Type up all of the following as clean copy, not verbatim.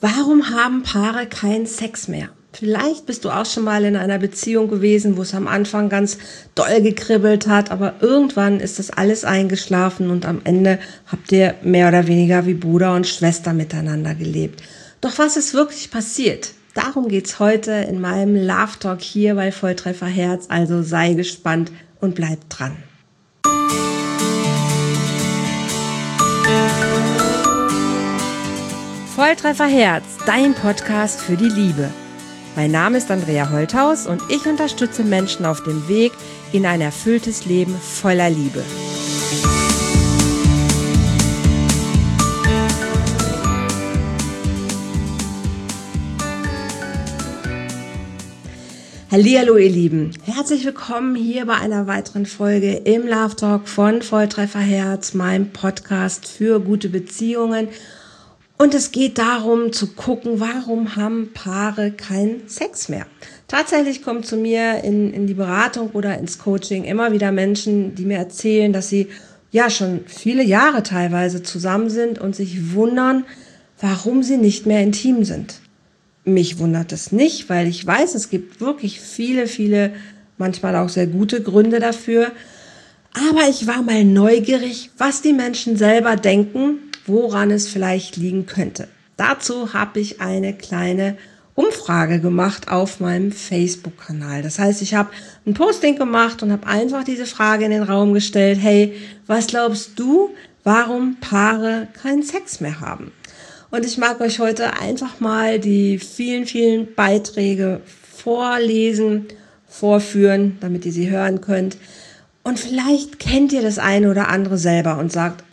Warum haben Paare keinen Sex mehr? Vielleicht bist du auch schon mal in einer Beziehung gewesen, wo es am Anfang ganz doll gekribbelt hat, aber irgendwann ist das alles eingeschlafen und am Ende habt ihr mehr oder weniger wie Bruder und Schwester miteinander gelebt. Doch was ist wirklich passiert? Darum geht's heute in meinem Love Talk hier bei Volltreffer Herz, also sei gespannt und bleib dran. Volltreffer Herz, dein Podcast für die Liebe. Mein Name ist Andrea Holthaus und ich unterstütze Menschen auf dem Weg in ein erfülltes Leben voller Liebe. Hallihallo ihr Lieben, herzlich willkommen hier bei einer weiteren Folge im Love Talk von Volltreffer Herz, meinem Podcast für gute Beziehungen. Und es geht darum zu gucken, warum haben Paare keinen Sex mehr? Tatsächlich kommen zu mir in die Beratung oder ins Coaching immer wieder Menschen, die mir erzählen, dass sie ja schon viele Jahre teilweise zusammen sind und sich wundern, warum sie nicht mehr intim sind. Mich wundert es nicht, weil ich weiß, es gibt wirklich viele, manchmal auch sehr gute Gründe dafür. Aber ich war mal neugierig, was die Menschen selber denken, woran es vielleicht liegen könnte. Dazu habe ich eine kleine Umfrage gemacht auf meinem Facebook-Kanal. Das heißt, ich habe ein Posting gemacht und habe einfach diese Frage in den Raum gestellt: Hey, was glaubst du, warum Paare keinen Sex mehr haben? Und ich mag euch heute einfach mal die vielen Beiträge vorführen, damit ihr sie hören könnt. Und vielleicht kennt ihr das eine oder andere selber und sagt,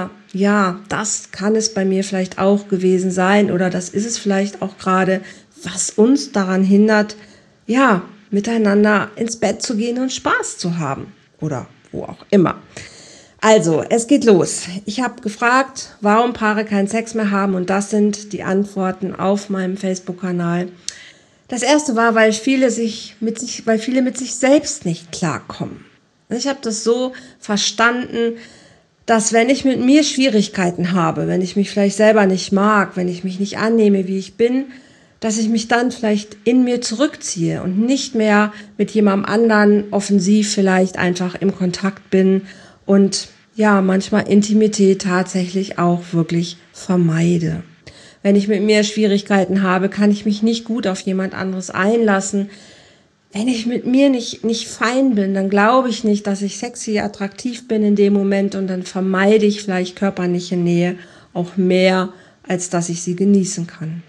ja, das kann es bei mir vielleicht auch gewesen sein oder das ist es vielleicht auch gerade, was uns daran hindert, ja, miteinander ins Bett zu gehen und Spaß zu haben oder wo auch immer. Also, es geht los. Ich habe gefragt, warum Paare keinen Sex mehr haben und das sind die Antworten auf meinem Facebook-Kanal. Das erste war, weil viele mit sich selbst nicht klarkommen. Ich habe das so verstanden, dass wenn ich mit mir Schwierigkeiten habe, wenn ich mich vielleicht selber nicht mag, wenn ich mich nicht annehme, wie ich bin, dass ich mich dann vielleicht in mir zurückziehe und nicht mehr mit jemandem anderen offensiv vielleicht einfach im Kontakt bin und ja, manchmal Intimität tatsächlich auch wirklich vermeide. Wenn ich mit mir Schwierigkeiten habe, kann ich mich nicht gut auf jemand anderes einlassen. Wenn ich mit mir nicht fein bin, dann glaube ich nicht, dass ich sexy, attraktiv bin in dem Moment und dann vermeide ich vielleicht körperliche Nähe auch mehr, als dass ich sie genießen kann.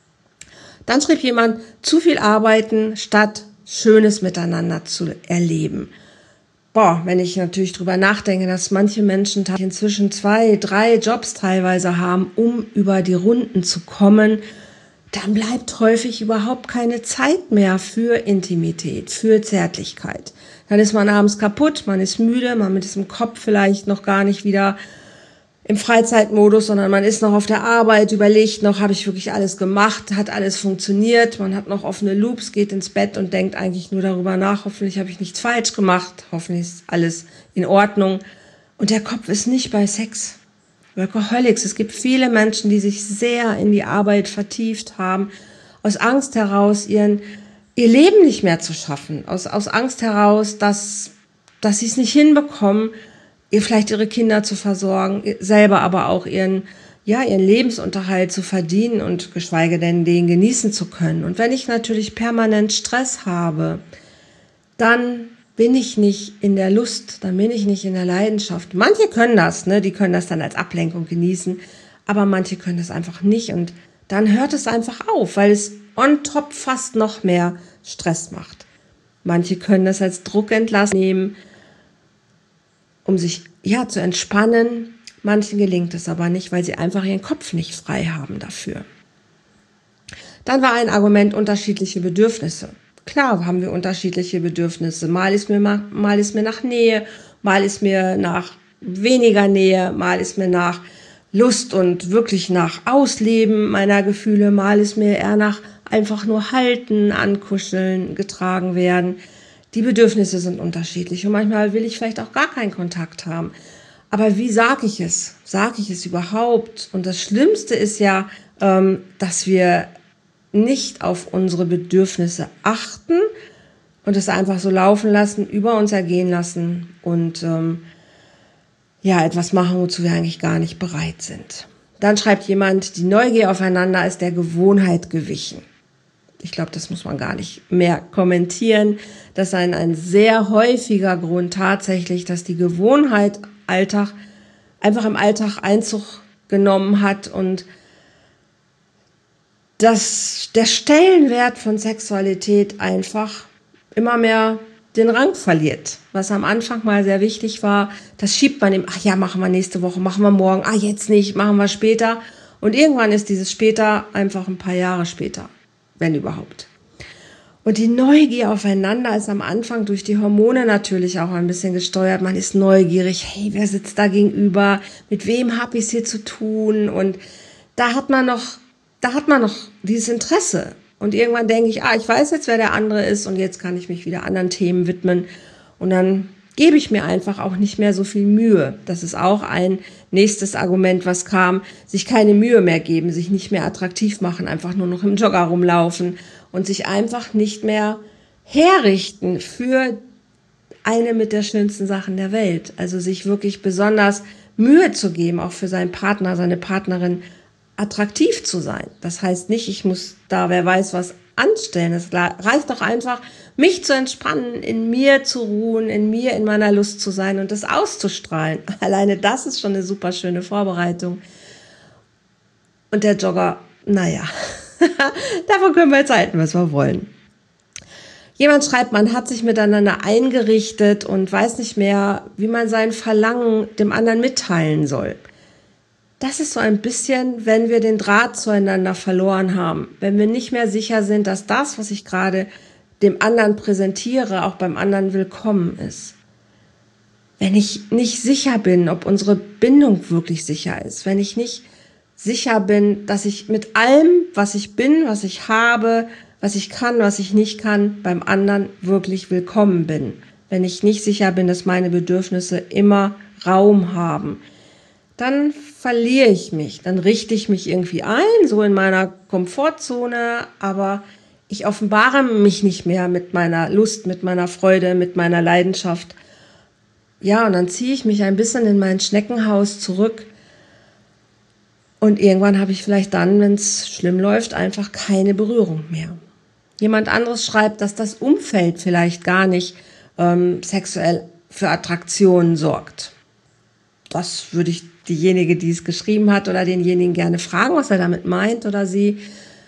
Dann schrieb jemand, zu viel arbeiten, statt Schönes miteinander zu erleben. Wenn ich natürlich drüber nachdenke, dass manche Menschen inzwischen 2, 3 Jobs teilweise haben, um über die Runden zu kommen, dann bleibt häufig überhaupt keine Zeit mehr für Intimität, für Zärtlichkeit. Dann ist man abends kaputt, man ist müde, man ist im Kopf vielleicht noch gar nicht wieder im Freizeitmodus, sondern man ist noch auf der Arbeit, überlegt noch, habe ich wirklich alles gemacht, hat alles funktioniert, man hat noch offene Loops, geht ins Bett und denkt eigentlich nur darüber nach, hoffentlich habe ich nichts falsch gemacht, hoffentlich ist alles in Ordnung. Und der Kopf ist nicht bei Sex. Workaholics, es gibt viele Menschen, die sich sehr in die Arbeit vertieft haben, aus Angst heraus ihr Leben nicht mehr zu schaffen, aus Angst heraus, dass sie es nicht hinbekommen, vielleicht ihre Kinder zu versorgen, selber aber auch ihren Lebensunterhalt zu verdienen und geschweige denn den genießen zu können. Und wenn ich natürlich permanent Stress habe, dann bin ich nicht in der Lust, dann bin ich nicht in der Leidenschaft. Manche können das, die können das dann als Ablenkung genießen, aber manche können das einfach nicht und dann hört es einfach auf, weil es on top fast noch mehr Stress macht. Manche können das als Druckentlass nehmen, um sich zu entspannen. Manchen gelingt es aber nicht, weil sie einfach ihren Kopf nicht frei haben dafür. Dann war ein Argument unterschiedliche Bedürfnisse. Klar haben wir unterschiedliche Bedürfnisse. Mal ist mir nach Nähe, mal ist mir nach weniger Nähe, mal ist mir nach Lust und wirklich nach Ausleben meiner Gefühle, mal ist mir eher nach einfach nur halten, ankuscheln, getragen werden. Die Bedürfnisse sind unterschiedlich und manchmal will ich vielleicht auch gar keinen Kontakt haben. Aber wie sage ich es? Sage ich es überhaupt? Und das Schlimmste ist ja dass wir nicht auf unsere Bedürfnisse achten und es einfach so laufen lassen, über uns ergehen lassen und etwas machen, wozu wir eigentlich gar nicht bereit sind. Dann schreibt jemand, die Neugier aufeinander ist der Gewohnheit gewichen. Ich glaube, das muss man gar nicht mehr kommentieren. Das ist ein sehr häufiger Grund tatsächlich, dass die Gewohnheit einfach im Alltag Einzug genommen hat und dass der Stellenwert von Sexualität einfach immer mehr den Rang verliert. Was am Anfang mal sehr wichtig war, das schiebt man ihm, ach ja, machen wir nächste Woche, machen wir morgen, jetzt nicht, machen wir später. Und irgendwann ist dieses später einfach ein paar Jahre später, wenn überhaupt. Und die Neugier aufeinander ist am Anfang durch die Hormone natürlich auch ein bisschen gesteuert. Man ist neugierig, hey, wer sitzt da gegenüber? Mit wem habe ich es hier zu tun? Und da hat man noch dieses Interesse. Und irgendwann denke ich, ich weiß jetzt, wer der andere ist und jetzt kann ich mich wieder anderen Themen widmen. Und dann gebe ich mir einfach auch nicht mehr so viel Mühe. Das ist auch ein nächstes Argument, was kam. Sich keine Mühe mehr geben, sich nicht mehr attraktiv machen, einfach nur noch im Jogger rumlaufen und sich einfach nicht mehr herrichten für eine mit der schönsten Sachen der Welt. Also sich wirklich besonders Mühe zu geben, auch für seinen Partner, seine Partnerin attraktiv zu sein. Das heißt nicht, ich muss da, wer weiß was, anstellen. Es reicht doch einfach, mich zu entspannen, in mir zu ruhen, in mir, in meiner Lust zu sein und das auszustrahlen. Alleine das ist schon eine super schöne Vorbereitung. Und der Jogger, davon können wir jetzt halten, was wir wollen. Jemand schreibt, man hat sich miteinander eingerichtet und weiß nicht mehr, wie man sein Verlangen dem anderen mitteilen soll. Das ist so ein bisschen, wenn wir den Draht zueinander verloren haben, wenn wir nicht mehr sicher sind, dass das, was ich gerade dem anderen präsentiere, auch beim anderen willkommen ist. Wenn ich nicht sicher bin, ob unsere Bindung wirklich sicher ist, wenn ich nicht sicher bin, dass ich mit allem, was ich bin, was ich habe, was ich kann, was ich nicht kann, beim anderen wirklich willkommen bin. Wenn ich nicht sicher bin, dass meine Bedürfnisse immer Raum haben, dann verliere ich mich, dann richte ich mich irgendwie ein, so in meiner Komfortzone, aber ich offenbare mich nicht mehr mit meiner Lust, mit meiner Freude, mit meiner Leidenschaft. Ja, und dann ziehe ich mich ein bisschen in mein Schneckenhaus zurück und irgendwann habe ich vielleicht dann, wenn es schlimm läuft, einfach keine Berührung mehr. Jemand anderes schreibt, dass das Umfeld vielleicht gar nicht sexuell für Attraktionen sorgt. Das würde ich diejenige, die es geschrieben hat, oder denjenigen gerne fragen, was er damit meint oder sie.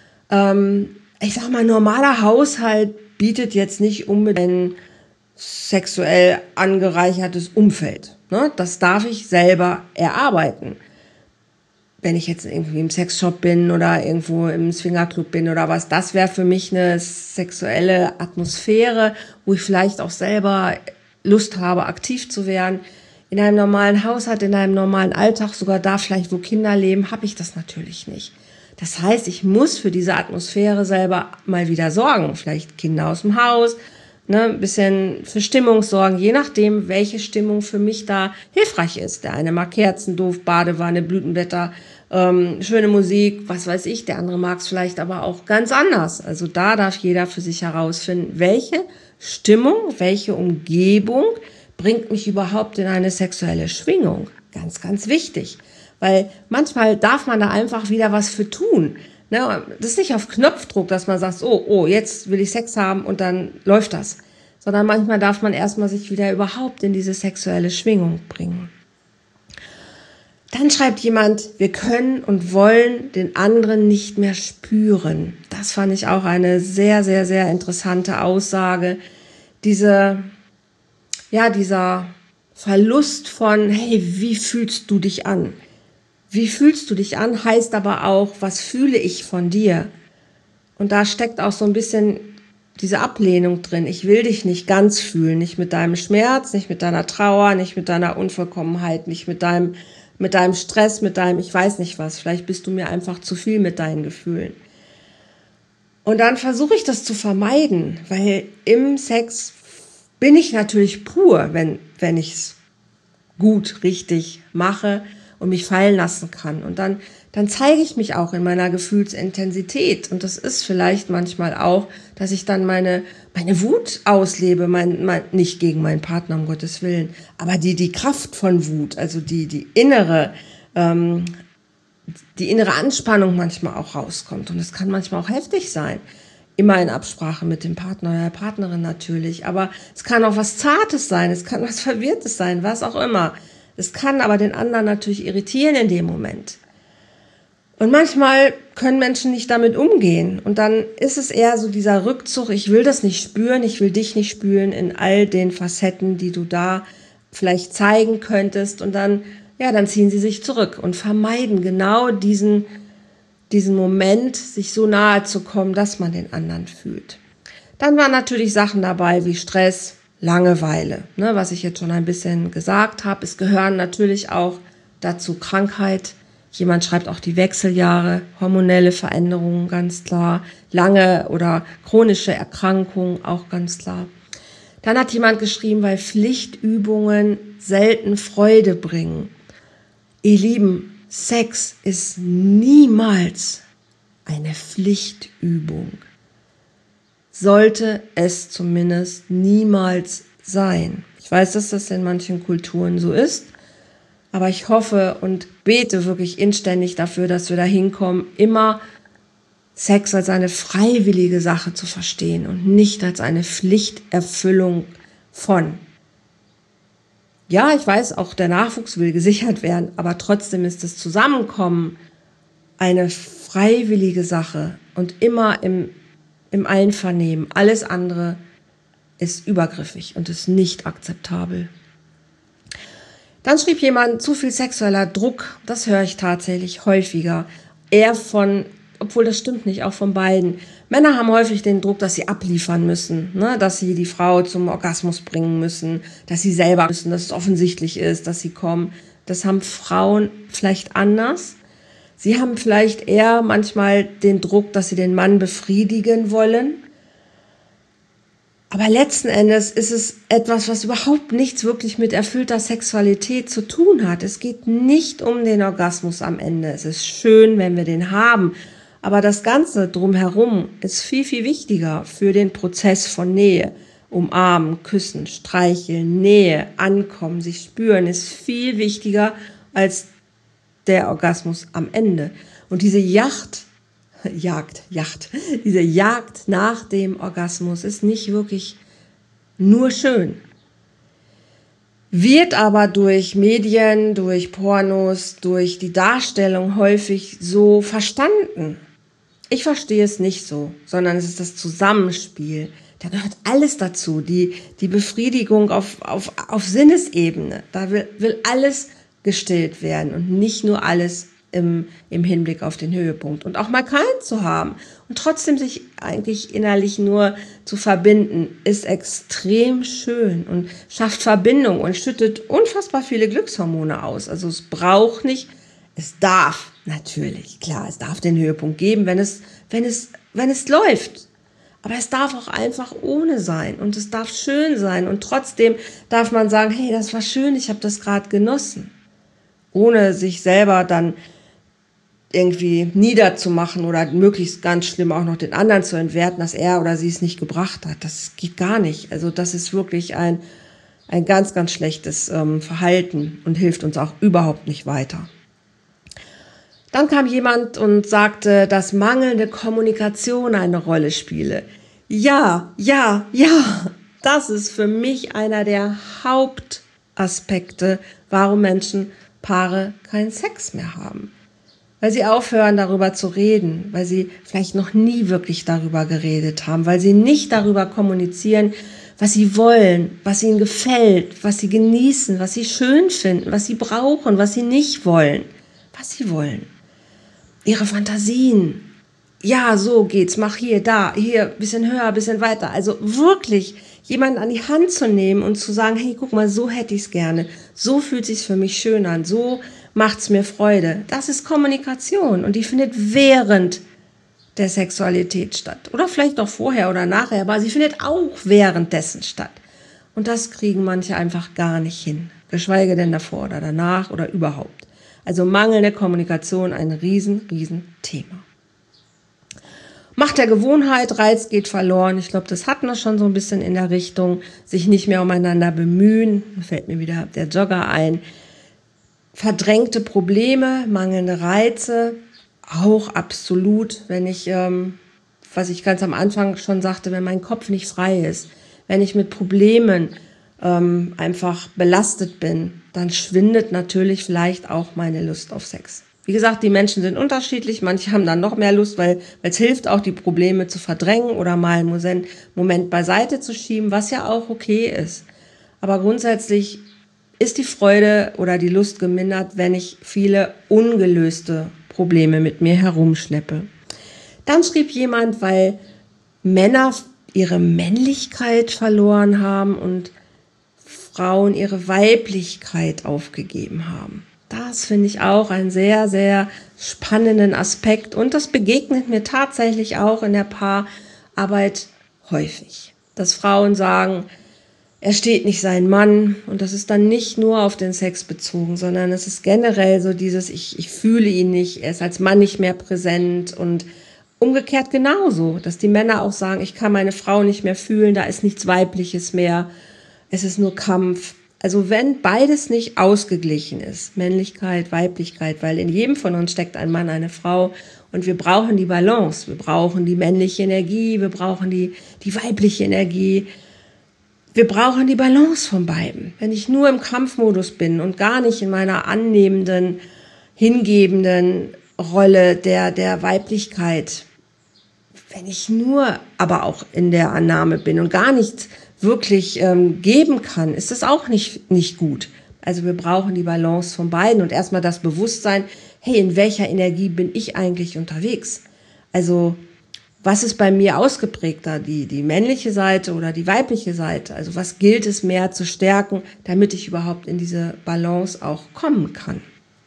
Ich sag mal, normaler Haushalt bietet jetzt nicht unbedingt ein sexuell angereichertes Umfeld. Ne? Das darf ich selber erarbeiten. Wenn ich jetzt irgendwie im Sexshop bin oder irgendwo im Swingerclub bin oder was, das wäre für mich eine sexuelle Atmosphäre, wo ich vielleicht auch selber Lust habe, aktiv zu werden. In einem normalen Haushalt, in einem normalen Alltag, sogar da vielleicht, wo Kinder leben, habe ich das natürlich nicht. Das heißt, ich muss für diese Atmosphäre selber mal wieder sorgen. Vielleicht Kinder aus dem Haus, ein bisschen für Stimmung sorgen, je nachdem, welche Stimmung für mich da hilfreich ist. Der eine mag Kerzen, doof, Badewanne, Blütenblätter, schöne Musik, was weiß ich. Der andere mag es vielleicht aber auch ganz anders. Also da darf jeder für sich herausfinden, welche Stimmung, welche Umgebung bringt mich überhaupt in eine sexuelle Schwingung. Ganz, ganz wichtig. Weil manchmal darf man da einfach wieder was für tun. Das ist nicht auf Knopfdruck, dass man sagt, oh, jetzt will ich Sex haben und dann läuft das. Sondern manchmal darf man erstmal sich wieder überhaupt in diese sexuelle Schwingung bringen. Dann schreibt jemand, wir können und wollen den anderen nicht mehr spüren. Das fand ich auch eine sehr, sehr, sehr interessante Aussage. Dieser Verlust von, hey, wie fühlst du dich an? Wie fühlst du dich an, heißt aber auch, was fühle ich von dir? Und da steckt auch so ein bisschen diese Ablehnung drin. Ich will dich nicht ganz fühlen, nicht mit deinem Schmerz, nicht mit deiner Trauer, nicht mit deiner Unvollkommenheit, nicht mit deinem Stress, mit deinem ich weiß nicht was. Vielleicht bist du mir einfach zu viel mit deinen Gefühlen. Und dann versuche ich das zu vermeiden, weil im Sex bin ich natürlich pur, wenn ich es gut, richtig mache und mich fallen lassen kann. Und dann zeige ich mich auch in meiner Gefühlsintensität. Und das ist vielleicht manchmal auch, dass ich dann meine Wut auslebe, nicht gegen meinen Partner, um Gottes Willen, aber die Kraft von Wut, also die innere Anspannung manchmal auch rauskommt. Und es kann manchmal auch heftig sein. Immer in Absprache mit dem Partner oder der Partnerin natürlich. Aber es kann auch was Zartes sein, es kann was Verwirrtes sein, was auch immer. Es kann aber den anderen natürlich irritieren in dem Moment. Und manchmal können Menschen nicht damit umgehen. Und dann ist es eher so dieser Rückzug, ich will das nicht spüren, ich will dich nicht spüren in all den Facetten, die du da vielleicht zeigen könntest. Und dann ziehen sie sich zurück und vermeiden genau diesen Moment, sich so nahe zu kommen, dass man den anderen fühlt. Dann waren natürlich Sachen dabei wie Stress, Langeweile, was ich jetzt schon ein bisschen gesagt habe. Es gehören natürlich auch dazu Krankheit. Jemand schreibt auch die Wechseljahre, hormonelle Veränderungen, ganz klar. Lange oder chronische Erkrankungen, auch ganz klar. Dann hat jemand geschrieben, weil Pflichtübungen selten Freude bringen. Ihr Lieben, Sex ist niemals eine Pflichtübung. Sollte es zumindest niemals sein. Ich weiß, dass das in manchen Kulturen so ist, aber ich hoffe und bete wirklich inständig dafür, dass wir da hinkommen, immer Sex als eine freiwillige Sache zu verstehen und nicht als eine Pflichterfüllung von. Ja, ich weiß, auch der Nachwuchs will gesichert werden, aber trotzdem ist das Zusammenkommen eine freiwillige Sache und immer im Einvernehmen. Alles andere ist übergriffig und ist nicht akzeptabel. Dann schrieb jemand, zu viel sexueller Druck, das höre ich tatsächlich häufiger. Obwohl das stimmt nicht, auch von beiden. Männer haben häufig den Druck, dass sie abliefern müssen, dass sie die Frau zum Orgasmus bringen müssen, dass sie selber müssen, dass es offensichtlich ist, dass sie kommen. Das haben Frauen vielleicht anders. Sie haben vielleicht eher manchmal den Druck, dass sie den Mann befriedigen wollen. Aber letzten Endes ist es etwas, was überhaupt nichts wirklich mit erfüllter Sexualität zu tun hat. Es geht nicht um den Orgasmus am Ende. Es ist schön, wenn wir den haben. Aber das Ganze drumherum ist viel, viel wichtiger für den Prozess von Nähe. Umarmen, küssen, streicheln, Nähe, ankommen, sich spüren, ist viel wichtiger als der Orgasmus am Ende. Und diese diese Jagd nach dem Orgasmus ist nicht wirklich nur schön. Wird aber durch Medien, durch Pornos, durch die Darstellung häufig so verstanden. Ich verstehe es nicht so, sondern es ist das Zusammenspiel. Da gehört alles dazu, die Befriedigung auf Sinnesebene. Da will alles gestillt werden und nicht nur alles im Hinblick auf den Höhepunkt. Und auch mal keinen zu haben und trotzdem sich eigentlich innerlich nur zu verbinden, ist extrem schön und schafft Verbindung und schüttet unfassbar viele Glückshormone aus. Also es braucht nicht, es darf natürlich, klar, es darf den Höhepunkt geben, wenn es läuft. Aber es darf auch einfach ohne sein und es darf schön sein und trotzdem darf man sagen, hey, das war schön, ich habe das gerade genossen. Ohne sich selber dann irgendwie niederzumachen oder möglichst ganz schlimm auch noch den anderen zu entwerten, dass er oder sie es nicht gebracht hat. Das geht gar nicht. Also das ist wirklich ein ganz, ganz schlechtes Verhalten und hilft uns auch überhaupt nicht weiter. Dann kam jemand und sagte, dass mangelnde Kommunikation eine Rolle spiele. Ja, das ist für mich einer der Hauptaspekte, warum Paare keinen Sex mehr haben. Weil sie aufhören, darüber zu reden, weil sie vielleicht noch nie wirklich darüber geredet haben, weil sie nicht darüber kommunizieren, was sie wollen, was ihnen gefällt, was sie genießen, was sie schön finden, was sie brauchen, was sie nicht wollen, was sie wollen. Ihre Fantasien. Ja, so geht's, mach hier, da, hier, bisschen höher, bisschen weiter. Also wirklich jemanden an die Hand zu nehmen und zu sagen, hey, guck mal, so hätte ich's gerne. So fühlt sich's für mich schön an. So macht's mir Freude. Das ist Kommunikation und die findet während der Sexualität statt. Oder vielleicht auch vorher oder nachher, aber sie findet auch währenddessen statt. Und das kriegen manche einfach gar nicht hin. Geschweige denn davor oder danach oder überhaupt. Also mangelnde Kommunikation, ein riesen Thema. Macht der Gewohnheit, Reiz geht verloren. Ich glaube, das hatten wir schon so ein bisschen in der Richtung. Sich nicht mehr umeinander bemühen. Da fällt mir wieder der Jogger ein. Verdrängte Probleme, mangelnde Reize. Auch absolut, wenn ich, was ich ganz am Anfang schon sagte, wenn mein Kopf nicht frei ist. Wenn ich mit Problemen einfach belastet bin, dann schwindet natürlich vielleicht auch meine Lust auf Sex. Wie gesagt, die Menschen sind unterschiedlich. Manche haben dann noch mehr Lust, weil es hilft auch, die Probleme zu verdrängen oder mal einen Moment beiseite zu schieben, was ja auch okay ist. Aber grundsätzlich ist die Freude oder die Lust gemindert, wenn ich viele ungelöste Probleme mit mir herumschleppe. Dann schrieb jemand, weil Männer ihre Männlichkeit verloren haben und Frauen ihre Weiblichkeit aufgegeben haben. Das finde ich auch einen sehr, sehr spannenden Aspekt und das begegnet mir tatsächlich auch in der Paararbeit häufig. Dass Frauen sagen, er steht nicht sein Mann und das ist dann nicht nur auf den Sex bezogen, sondern es ist generell so dieses, ich fühle ihn nicht, er ist als Mann nicht mehr präsent und umgekehrt genauso, dass die Männer auch sagen, ich kann meine Frau nicht mehr fühlen, da ist nichts Weibliches mehr, es ist nur Kampf. Also wenn beides nicht ausgeglichen ist, Männlichkeit, Weiblichkeit, weil in jedem von uns steckt ein Mann, eine Frau und wir brauchen die Balance, wir brauchen die männliche Energie, wir brauchen die weibliche Energie, wir brauchen die Balance von beiden. Wenn ich nur im Kampfmodus bin und gar nicht in meiner annehmenden, hingebenden Rolle der Weiblichkeit, wenn ich nur aber auch in der Annahme bin und gar nichts wirklich geben kann, ist das auch nicht gut. Also wir brauchen die Balance von beiden und erstmal das Bewusstsein, hey, in welcher Energie bin ich eigentlich unterwegs? Also was ist bei mir ausgeprägter, die männliche Seite oder die weibliche Seite? Also was gilt es mehr zu stärken, damit ich überhaupt in diese Balance auch kommen kann?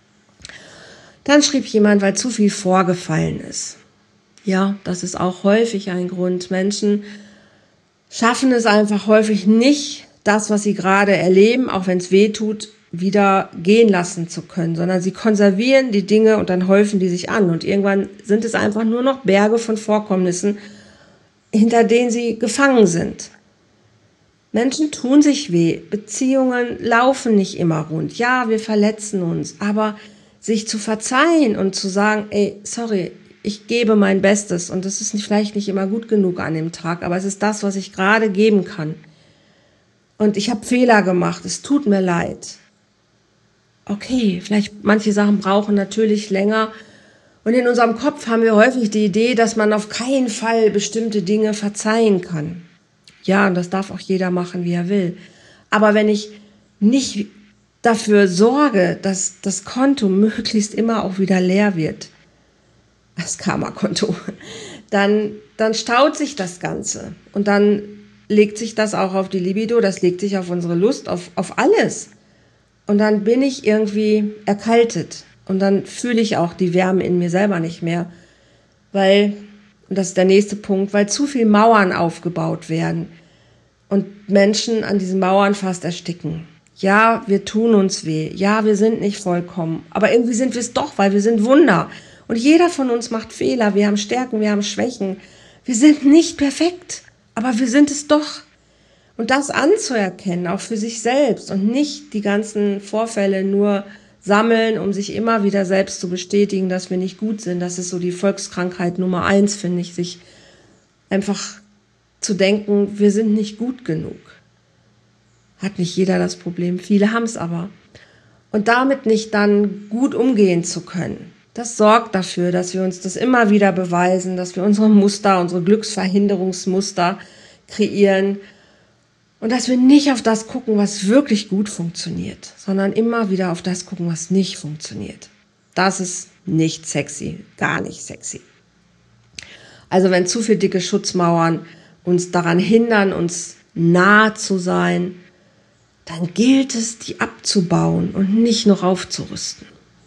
Dann schrieb jemand, weil zu viel vorgefallen ist. Ja, das ist auch häufig ein Grund. Menschen schaffen es einfach häufig nicht, das, was sie gerade erleben, auch wenn es weh tut, wieder gehen lassen zu können, sondern sie konservieren die Dinge und dann häufen die sich an. Und irgendwann sind es einfach nur noch Berge von Vorkommnissen, hinter denen sie gefangen sind. Menschen tun sich weh, Beziehungen laufen nicht immer rund. Ja, wir verletzen uns, aber sich zu verzeihen und zu sagen, ey, sorry, ich gebe mein Bestes und das ist vielleicht nicht immer gut genug an dem Tag, aber es ist das, was ich gerade geben kann. Und ich habe Fehler gemacht, es tut mir leid. Okay, vielleicht manche Sachen brauchen natürlich länger. Und in unserem Kopf haben wir häufig die Idee, dass man auf keinen Fall bestimmte Dinge verzeihen kann. Ja, und das darf auch jeder machen, wie er will. Aber wenn ich nicht dafür sorge, dass das Konto möglichst immer auch wieder leer wird, das Karma-Konto, dann staut sich das Ganze und dann legt sich das auch auf die Libido, das legt sich auf unsere Lust, auf alles. Und dann bin ich irgendwie erkaltet und dann fühle ich auch die Wärme in mir selber nicht mehr, weil, und das ist der nächste Punkt, weil zu viel Mauern aufgebaut werden und Menschen an diesen Mauern fast ersticken. Ja, wir tun uns weh, ja, wir sind nicht vollkommen, aber irgendwie sind wir es doch, weil wir sind Wunder. Und jeder von uns macht Fehler, wir haben Stärken, wir haben Schwächen. Wir sind nicht perfekt, aber wir sind es doch. Und das anzuerkennen, auch für sich selbst und nicht die ganzen Vorfälle nur sammeln, um sich immer wieder selbst zu bestätigen, dass wir nicht gut sind. Das ist so die Volkskrankheit Nummer 1, finde ich, sich einfach zu denken, wir sind nicht gut genug. Hat nicht jeder das Problem, viele haben es aber. Und damit nicht dann gut umgehen zu können. Das sorgt dafür, dass wir uns das immer wieder beweisen, dass wir unsere Muster, unsere Glücksverhinderungsmuster kreieren und dass wir nicht auf das gucken, was wirklich gut funktioniert, sondern immer wieder auf das gucken, was nicht funktioniert. Das ist nicht sexy, gar nicht sexy. Also wenn zu viel dicke Schutzmauern uns daran hindern, uns nah zu sein, dann gilt es, die abzubauen und nicht noch aufzurüsten.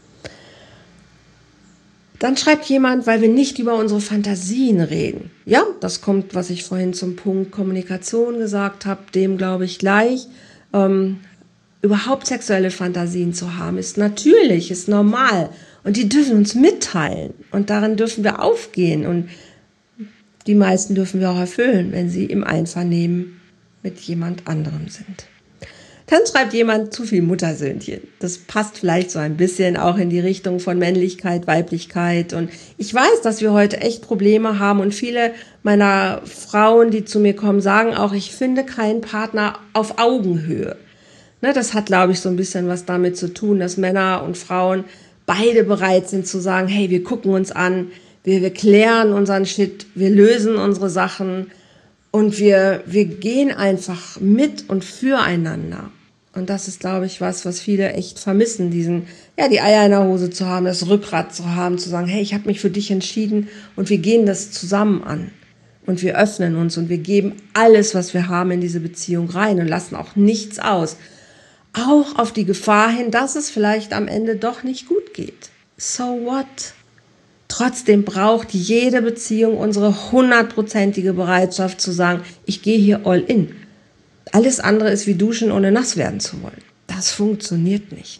Dann schreibt jemand, weil wir nicht über unsere Fantasien reden. Ja, das kommt, was ich vorhin zum Punkt Kommunikation gesagt habe, dem glaube ich gleich. überhaupt sexuelle Fantasien zu haben, ist natürlich, ist normal. Und die dürfen uns mitteilen. Und darin dürfen wir aufgehen. Und die meisten dürfen wir auch erfüllen, wenn sie im Einvernehmen mit jemand anderem sind. Dann schreibt jemand zu viel Muttersöhnchen. Das passt vielleicht so ein bisschen auch in die Richtung von Männlichkeit, Weiblichkeit. Und ich weiß, dass wir heute echt Probleme haben. Und viele meiner Frauen, die zu mir kommen, sagen auch, ich finde keinen Partner auf Augenhöhe. Ne, das hat, glaube ich, so ein bisschen was damit zu tun, dass Männer und Frauen beide bereit sind zu sagen, hey, wir gucken uns an, wir klären unseren Shit, wir lösen unsere Sachen. Und wir gehen einfach mit und füreinander. Und das ist, glaube ich, was viele echt vermissen, die Eier in der Hose zu haben, das Rückgrat zu haben, zu sagen, hey, ich habe mich für dich entschieden und wir gehen das zusammen an. Und wir öffnen uns und wir geben alles, was wir haben, in diese Beziehung rein und lassen auch nichts aus. Auch auf die Gefahr hin, dass es vielleicht am Ende doch nicht gut geht. So what? Trotzdem braucht jede Beziehung unsere 100%ige Bereitschaft zu sagen, ich gehe hier all in. Alles andere ist wie duschen, ohne nass werden zu wollen. Das funktioniert nicht.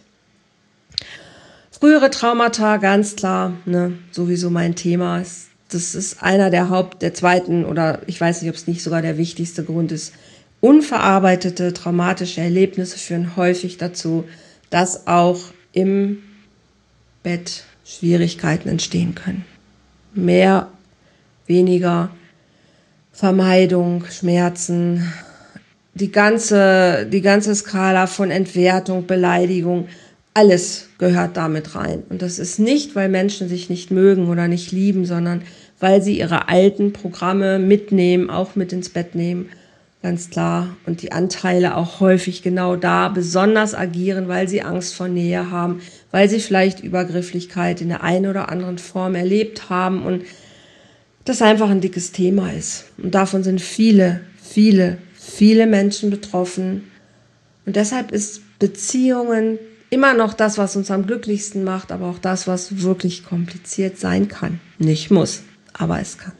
Frühere Traumata, ganz klar, sowieso mein Thema. Das ist einer der zweiten, oder ich weiß nicht, ob es nicht sogar der wichtigste Grund ist. Unverarbeitete traumatische Erlebnisse führen häufig dazu, dass auch im Bett Schwierigkeiten entstehen können. Mehr, weniger, Vermeidung, Schmerzen, die ganze Skala von Entwertung, Beleidigung, alles gehört damit rein. Und das ist nicht, weil Menschen sich nicht mögen oder nicht lieben, sondern weil sie ihre alten Programme mitnehmen, auch mit ins Bett nehmen, ganz klar. Und die Anteile auch häufig genau da besonders agieren, weil sie Angst vor Nähe haben, weil sie vielleicht Übergrifflichkeit in der einen oder anderen Form erlebt haben und das einfach ein dickes Thema ist. Und davon sind viele Menschen betroffen. Und deshalb ist Beziehungen immer noch das, was uns am glücklichsten macht, aber auch das, was wirklich kompliziert sein kann. Nicht muss, aber es kann.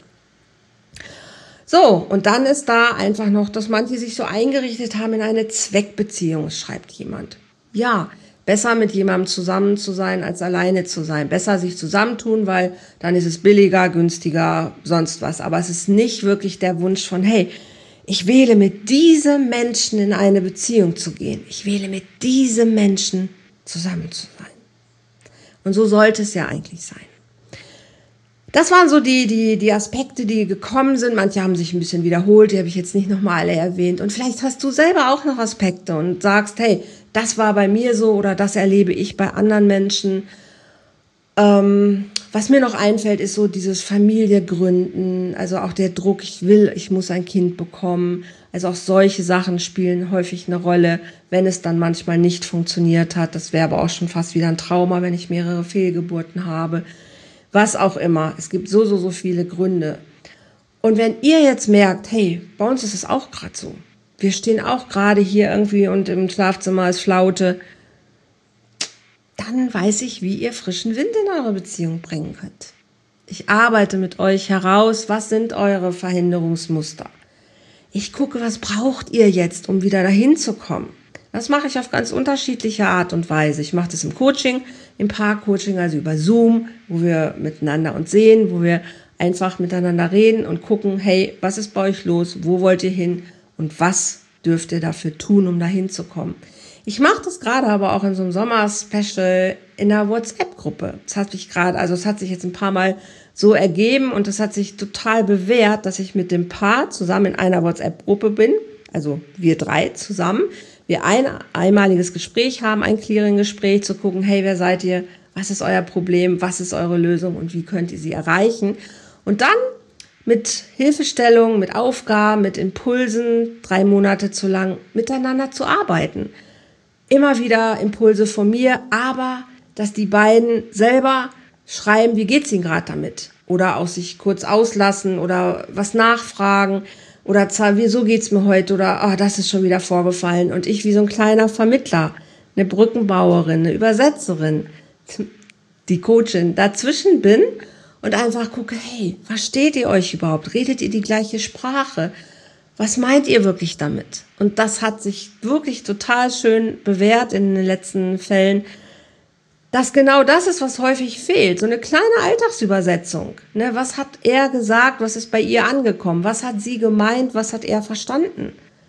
So, und dann ist da einfach noch, dass manche sich so eingerichtet haben in eine Zweckbeziehung, schreibt jemand. Ja, besser mit jemandem zusammen zu sein, als alleine zu sein. Besser sich zusammentun, weil dann ist es billiger, günstiger, sonst was. Aber es ist nicht wirklich der Wunsch von, hey, ich wähle mit diesem Menschen in eine Beziehung zu gehen. Ich wähle mit diesem Menschen zusammen zu sein. Und so sollte es ja eigentlich sein. Das waren so die Aspekte, die gekommen sind. Manche haben sich ein bisschen wiederholt, die habe ich jetzt nicht nochmal alle erwähnt. Und vielleicht hast du selber auch noch Aspekte und sagst, hey, das war bei mir so oder das erlebe ich bei anderen Menschen. Was mir noch einfällt, ist so dieses Familie gründen, also auch der Druck, ich muss ein Kind bekommen. Also auch solche Sachen spielen häufig eine Rolle, wenn es dann manchmal nicht funktioniert hat. Das wäre aber auch schon fast wieder ein Trauma, wenn ich mehrere Fehlgeburten habe. Was auch immer. Es gibt so viele Gründe. Und wenn ihr jetzt merkt, hey, bei uns ist es auch gerade so. Wir stehen auch gerade hier irgendwie und im Schlafzimmer ist Flaute. Dann weiß ich, wie ihr frischen Wind in eure Beziehung bringen könnt. Ich arbeite mit euch heraus, was sind eure Verhinderungsmuster. Ich gucke, was braucht ihr jetzt, um wieder dahin zu kommen. Das mache ich auf ganz unterschiedliche Art und Weise. Ich mache das im Coaching, im Paarcoaching, also über Zoom, wo wir miteinander uns sehen, wo wir einfach miteinander reden und gucken, hey, was ist bei euch los, wo wollt ihr hin und was dürft ihr dafür tun, um dahin zu kommen. Ich mache das gerade aber auch in so einem Sommer-Special in einer WhatsApp-Gruppe. Es hat sich jetzt ein paar Mal so ergeben und es hat sich total bewährt, dass ich mit dem Paar zusammen in einer WhatsApp-Gruppe bin, also wir drei zusammen, wir ein einmaliges Gespräch haben, ein Clearing-Gespräch, zu gucken, hey, wer seid ihr, was ist euer Problem, was ist eure Lösung und wie könnt ihr sie erreichen. Und dann mit Hilfestellung, mit Aufgaben, mit Impulsen, 3 Monate zu lang miteinander zu arbeiten. Immer wieder Impulse von mir, aber dass die beiden selber schreiben, wie geht's ihnen gerade damit? Oder auch sich kurz auslassen oder was nachfragen oder wieso geht's mir heute oder das ist schon wieder vorgefallen. Und ich wie so ein kleiner Vermittler, eine Brückenbauerin, eine Übersetzerin, die Coachin dazwischen bin und einfach gucke, hey, versteht ihr euch überhaupt? Redet ihr die gleiche Sprache? Was meint ihr wirklich damit? Und das hat sich wirklich total schön bewährt in den letzten Fällen, dass genau das ist, was häufig fehlt. So eine kleine Alltagsübersetzung. Ne? Was hat er gesagt? Was ist bei ihr angekommen? Was hat sie gemeint? Was hat er verstanden?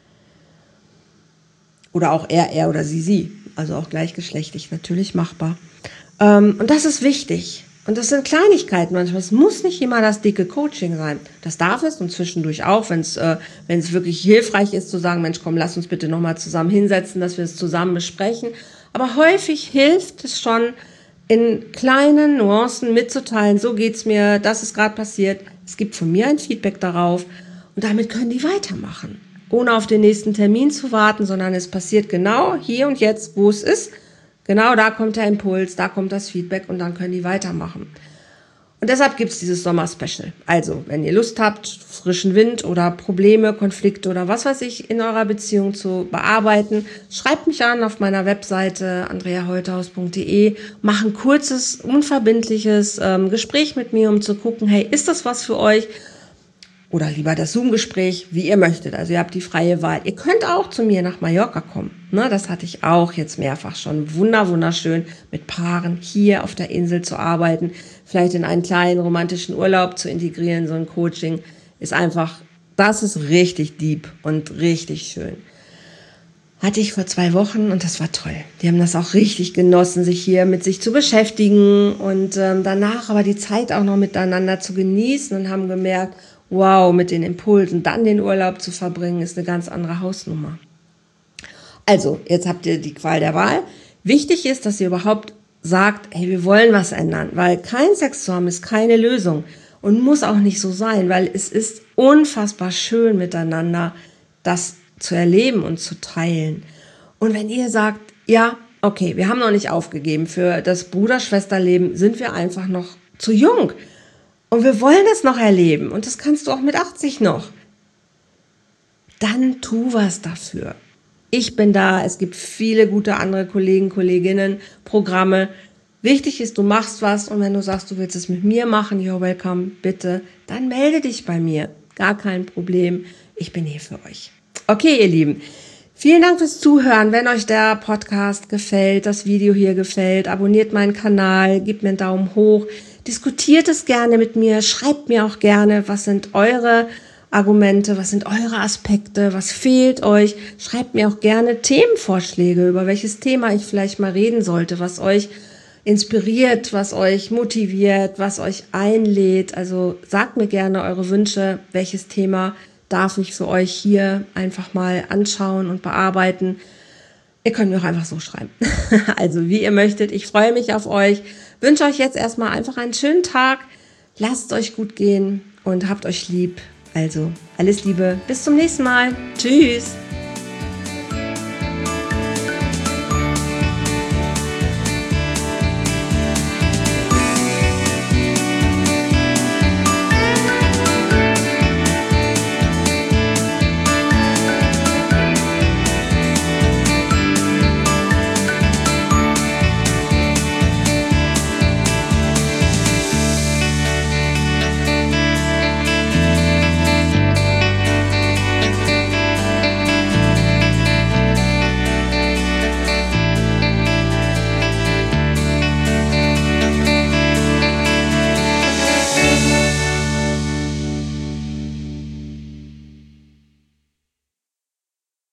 Oder auch er oder sie. Also auch gleichgeschlechtlich natürlich machbar. Und das ist wichtig. Und das sind Kleinigkeiten manchmal. Es muss nicht immer das dicke Coaching sein. Das darf es und zwischendurch auch, wenn es wirklich hilfreich ist zu sagen, Mensch, komm, lass uns bitte nochmal zusammen hinsetzen, dass wir es zusammen besprechen. Aber häufig hilft es schon, in kleinen Nuancen mitzuteilen, so geht's mir, das ist gerade passiert. Es gibt von mir ein Feedback darauf und damit können die weitermachen. Ohne auf den nächsten Termin zu warten, sondern es passiert genau hier und jetzt, wo es ist. Genau da kommt der Impuls, da kommt das Feedback und dann können die weitermachen. Und deshalb gibt's dieses Sommer-Special. Also, wenn ihr Lust habt, frischen Wind oder Probleme, Konflikte oder was weiß ich in eurer Beziehung zu bearbeiten, schreibt mich an auf meiner Webseite andreaholthaus.de, mach ein kurzes, unverbindliches Gespräch mit mir, um zu gucken, hey, ist das was für euch? Oder lieber das Zoom-Gespräch, wie ihr möchtet. Also ihr habt die freie Wahl. Ihr könnt auch zu mir nach Mallorca kommen. Ne, das hatte ich auch jetzt mehrfach schon. Wunderschön mit Paaren hier auf der Insel zu arbeiten. Vielleicht in einen kleinen romantischen Urlaub zu integrieren. So ein Coaching ist einfach, das ist richtig deep und richtig schön. Hatte ich vor 2 Wochen und das war toll. Die haben das auch richtig genossen, sich hier mit sich zu beschäftigen und danach aber die Zeit auch noch miteinander zu genießen und haben gemerkt, wow, mit den Impulsen dann den Urlaub zu verbringen, ist eine ganz andere Hausnummer. Also, jetzt habt ihr die Qual der Wahl. Wichtig ist, dass ihr überhaupt sagt, hey, wir wollen was ändern, weil kein Sex zu haben ist keine Lösung und muss auch nicht so sein, weil es ist unfassbar schön miteinander, das zu erleben und zu teilen. Und wenn ihr sagt, ja, okay, wir haben noch nicht aufgegeben, für das Bruder-Schwester-Leben sind wir einfach noch zu jung. Und wir wollen es noch erleben. Und das kannst du auch mit 80 noch. Dann tu was dafür. Ich bin da. Es gibt viele gute andere Kollegen, Kolleginnen, Programme. Wichtig ist, du machst was. Und wenn du sagst, du willst es mit mir machen, you're welcome, bitte, dann melde dich bei mir. Gar kein Problem. Ich bin hier für euch. Okay, ihr Lieben. Vielen Dank fürs Zuhören. Wenn euch der Podcast gefällt, das Video hier gefällt, abonniert meinen Kanal, gebt mir einen Daumen hoch. Diskutiert es gerne mit mir, schreibt mir auch gerne, was sind eure Argumente, was sind eure Aspekte, was fehlt euch. Schreibt mir auch gerne Themenvorschläge, über welches Thema ich vielleicht mal reden sollte, was euch inspiriert, was euch motiviert, was euch einlädt. Also sagt mir gerne eure Wünsche, welches Thema darf ich für euch hier einfach mal anschauen und bearbeiten. Ihr könnt mir auch einfach so schreiben. Also wie ihr möchtet. Ich freue mich auf euch. Wünsche euch jetzt erstmal einfach einen schönen Tag. Lasst es euch gut gehen und habt euch lieb. Also alles Liebe. Bis zum nächsten Mal. Tschüss.